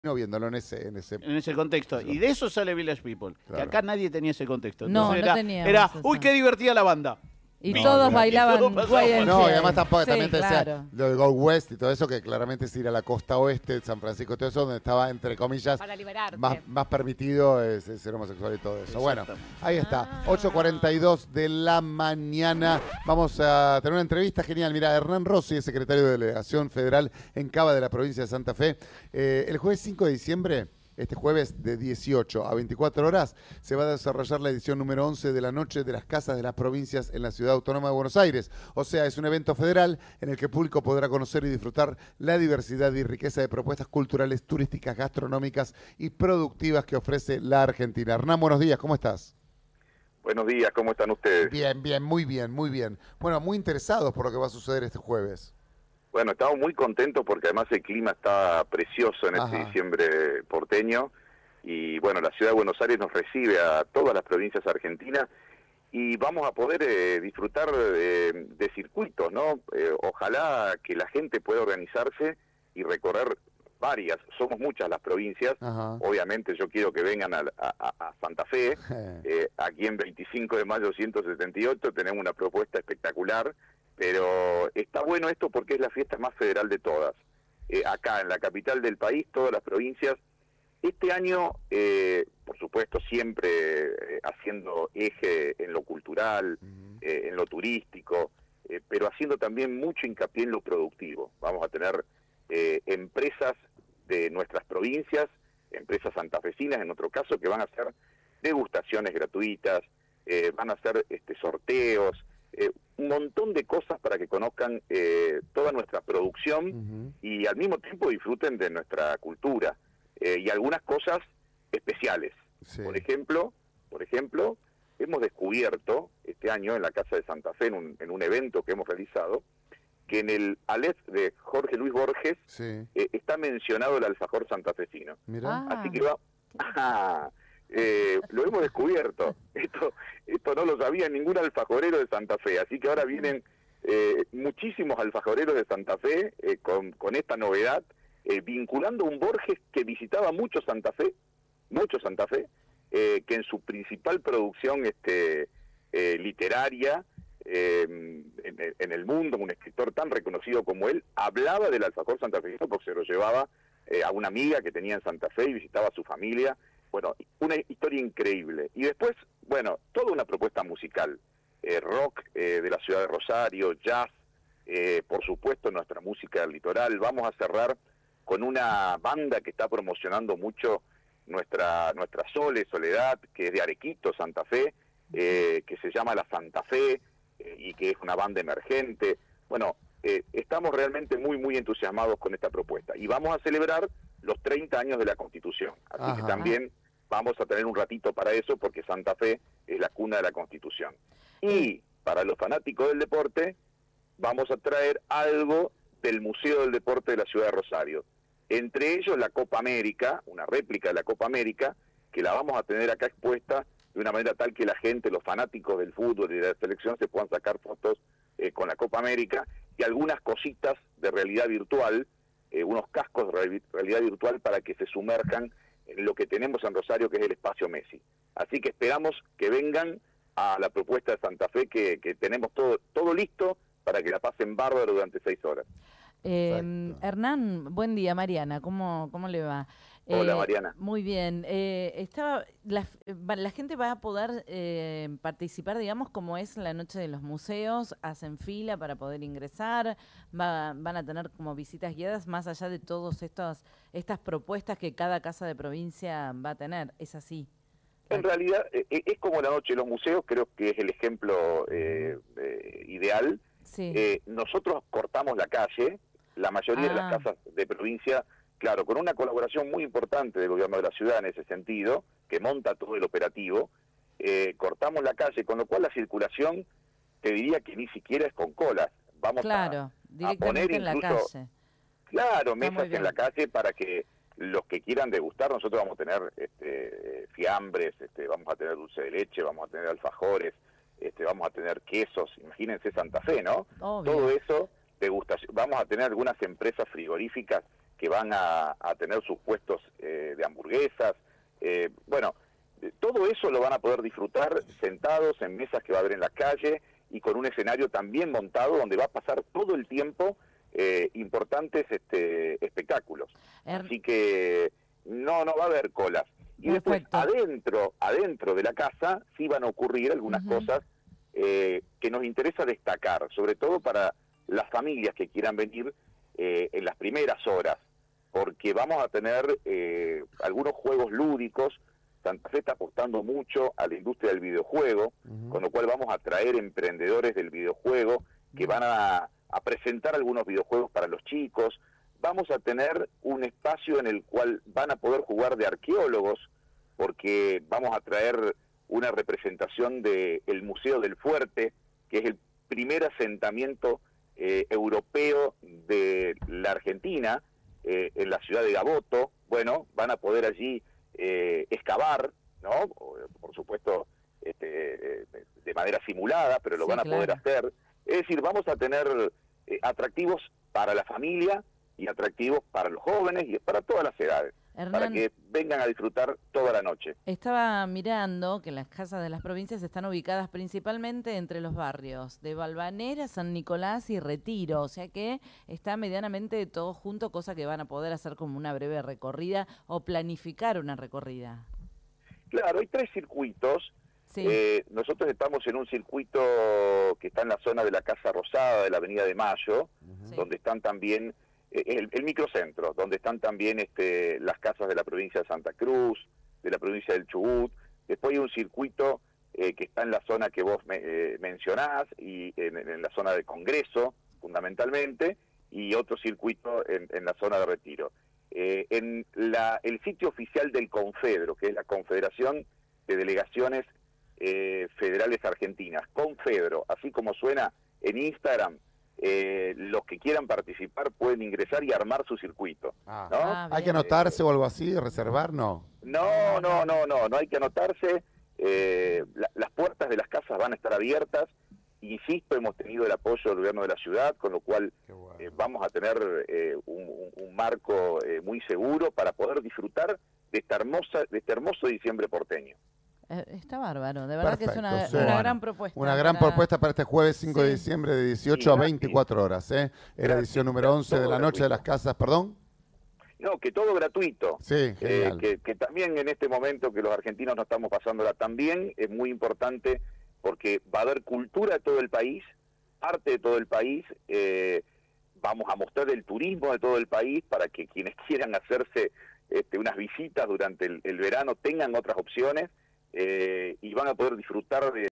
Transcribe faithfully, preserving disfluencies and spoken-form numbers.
no viéndolo en ese, en ese, en ese contexto. eso. Y de eso sale Village People. Claro. Que acá nadie tenía ese contexto. No, Entonces no era, teníamos era eso. uy, qué divertida la banda. Y No, todos claro. bailaban Y todo pasaba Wild por- and No, y Fierce. además tampoco, Sí, también te decía claro. lo de Go West y todo eso, que claramente es ir a la costa oeste de San Francisco, todo eso, donde estaba, entre comillas, Para liberarte. más, más permitido es, es ser homosexual y todo eso. Bueno, Exactamente. ahí está, Ah. ocho cuarenta y dos de la mañana. Vamos a tener una entrevista genial. Mira, Hernán Rossi es secretario de Delegación Federal en Cava de la provincia de Santa Fe. Eh, el jueves cinco de diciembre... Este jueves de dieciocho a veinticuatro horas se va a desarrollar la edición número once de la Noche de las Casas de las Provincias en la Ciudad Autónoma de Buenos Aires. O sea, es un evento federal en el que el público podrá conocer y disfrutar la diversidad y riqueza de propuestas culturales, turísticas, gastronómicas y productivas que ofrece la Argentina. Hernán, buenos días, ¿cómo estás? Buenos días, ¿cómo están ustedes? Bien, bien, muy bien, muy bien. Bueno, muy interesados por lo que va a suceder este jueves. Bueno, estamos muy contentos porque además el clima está precioso en este Ajá. diciembre porteño y bueno, la ciudad de Buenos Aires nos recibe a todas las provincias argentinas y vamos a poder eh, disfrutar de, de circuitos, ¿no? Eh, ojalá que la gente pueda organizarse y recorrer varias, somos muchas las provincias, Ajá. obviamente yo quiero que vengan a, a- a Santa Fe, eh, aquí en veinticinco de mayo ciento setenta y ocho tenemos una propuesta espectacular, pero está bueno esto porque es la fiesta más federal de todas. Eh, acá en la capital del país, todas las provincias, este año, eh, por supuesto, siempre eh, haciendo eje en lo cultural, Ujú. eh, en lo turístico, eh, pero haciendo también mucho hincapié en lo productivo. Vamos a tener eh, empresas de nuestras provincias, empresas santafesinas en otro caso, que van a hacer degustaciones gratuitas, eh, van a hacer este, sorteos, eh, un montón de cosas para que conozcan eh, toda nuestra producción Ujú. y al mismo tiempo disfruten de nuestra cultura eh, y algunas cosas especiales. Sí. Por ejemplo, por ejemplo, hemos descubierto este año en la Casa de Santa Fe, en un, en un evento que hemos realizado, que en el Aleph de Jorge Luis Borges Sí, eh, está mencionado el alfajor santafesino. mira. Ah. Así que va... Ah, eh, lo hemos descubierto. Esto, esto no lo sabía ningún alfajorero de Santa Fe. Así que ahora vienen eh, muchísimos alfajoreros de Santa Fe eh, con, con esta novedad, eh, vinculando a un Borges que visitaba mucho Santa Fe, mucho Santa Fe, eh, que en su principal producción este, eh, literaria eh, en, en el mundo, un escritor tan reconocido como él, hablaba del alfajor santafesino porque se lo llevaba eh, a una amiga que tenía en Santa Fe y visitaba a su familia. Bueno, una historia increíble. Y después, bueno, toda una propuesta musical, eh, rock eh, de la ciudad de Rosario, jazz, eh, por supuesto nuestra música del litoral. Vamos a cerrar con una banda que está promocionando mucho nuestra nuestra Sole, Soledad, que es de Arequito, Santa Fe, eh, que se llama La Santa Fe eh, y que es una banda emergente. Bueno, eh, estamos realmente muy, muy entusiasmados con esta propuesta. Y vamos a celebrar los treinta años de la Constitución. Así Ajá. que también vamos a tener un ratito para eso, porque Santa Fe es la cuna de la Constitución. Y para los fanáticos del deporte, vamos a traer algo del Museo del Deporte de la Ciudad de Rosario. Entre ellos la Copa América, una réplica de la Copa América, que la vamos a tener acá expuesta de una manera tal que la gente, los fanáticos del fútbol y de la selección, se puedan sacar fotos eh, con la Copa América y algunas cositas de realidad virtual, eh, unos cascos de reali- realidad virtual para que se sumerjan en lo que tenemos en Rosario, que es el espacio Messi. Así que esperamos que vengan a la propuesta de Santa Fe, que, que tenemos todo, todo listo para que la pasen bárbaro durante seis horas. Eh, Perfecto. Hernán, buen día, Mariana. ¿Cómo, cómo le va? Hola, Eh, Mariana. Muy bien. Eh, estaba, la, va- la gente va a poder eh, participar, digamos, como es la noche de los museos, hacen fila para poder ingresar, va- van a tener como visitas guiadas, más allá de todas estas estas propuestas que cada casa de provincia va a tener. ¿Es así? En realidad eh, eh, es como la noche de los museos, creo que es el ejemplo eh, eh, ideal. Sí. Eh, nosotros cortamos la calle, la mayoría de las Ah. casas de provincia, claro, con una colaboración muy importante del gobierno de la ciudad en ese sentido, que monta todo el operativo, eh, cortamos la calle, con lo cual la circulación, te diría que ni siquiera es con colas. Vamos Claro, a, a directamente poner en la incluso, calle. claro, muy mesas bien. en la calle para que los que quieran degustar, nosotros vamos a tener este, fiambres, este, vamos a tener dulce de leche, vamos a tener alfajores, este, vamos a tener quesos, imagínense Santa Fe, ¿no? Obvio. Todo eso, degustación. Vamos a tener algunas empresas frigoríficas que van a, a tener sus puestos eh, de hamburguesas. Eh, bueno, todo eso lo van a poder disfrutar sentados en mesas que va a haber en la calle y con un escenario también montado donde va a pasar todo el tiempo eh, importantes este, espectáculos. Er... Así que no, no va a haber colas. Y después, adentro, adentro de la casa, sí van a ocurrir algunas uh-huh. cosas eh, que nos interesa destacar, sobre todo para las familias que quieran venir eh, en las primeras horas, porque vamos a tener eh, algunos juegos lúdicos. Santa Fe está apostando mucho a la industria del videojuego, uh-huh. con lo cual vamos a traer emprendedores del videojuego que van a, a presentar algunos videojuegos para los chicos. Vamos a tener un espacio en el cual van a poder jugar de arqueólogos, porque vamos a traer una representación del Museo del Fuerte, que es el primer asentamiento eh, europeo de la Argentina, eh, en la ciudad de Gaboto. Bueno, van a poder allí eh, excavar, ¿no? Por supuesto, este, de manera simulada, pero lo sí, van a claro. poder hacer. Es decir, vamos a tener eh, atractivos para la familia, y atractivos para los jóvenes y para todas las edades, Hernán, para que vengan a disfrutar toda la noche. Estaba mirando que las casas de las provincias están ubicadas principalmente entre los barrios de Valvanera, San Nicolás y Retiro, o sea que está medianamente todo junto, cosa que van a poder hacer como una breve recorrida o planificar una recorrida. Claro, hay tres circuitos. Sí. Eh, nosotros estamos en un circuito que está en la zona de la Casa Rosada, de la Avenida de Mayo, uh-huh. donde están también El, el microcentro, donde están también este, las casas de la provincia de Santa Cruz, de la provincia del Chubut. Después hay un circuito eh, que está en la zona que vos me, eh, mencionás, y en, en la zona de Congreso, fundamentalmente, y otro circuito en, en la zona de Retiro. Eh, en la, el sitio oficial del Confedro, que es la Confederación de Delegaciones eh, Federales Argentinas, Confedro, así como suena en Instagram, Eh, los que quieran participar pueden ingresar y armar su circuito. Ah. ¿no? Ah, ¿hay que anotarse eh, o algo así, reservar? No. No, no, no, no, no hay que anotarse. Eh, la, las puertas de las casas van a estar abiertas. Insisto, hemos tenido el apoyo del gobierno de la ciudad, con lo cual bueno. eh, vamos a tener eh, un, un, un marco eh, muy seguro para poder disfrutar de esta hermosa, de este hermoso diciembre porteño. Está bárbaro, de verdad. Perfecto, que es una, sí. una bueno, gran propuesta. Una gran para... propuesta para este jueves cinco sí. de diciembre de dieciocho sí, a veinticuatro horas. ¿eh? Es la edición número once de la gratuito. Noche de las Casas, perdón. No, que todo gratuito. Sí, eh, que, que también en este momento que los argentinos no estamos pasándola tan bien, es muy importante porque va a haber cultura de todo el país, arte de todo el país, eh, vamos a mostrar el turismo de todo el país para que quienes quieran hacerse este, unas visitas durante el, el verano tengan otras opciones. Eh, y van a poder disfrutar de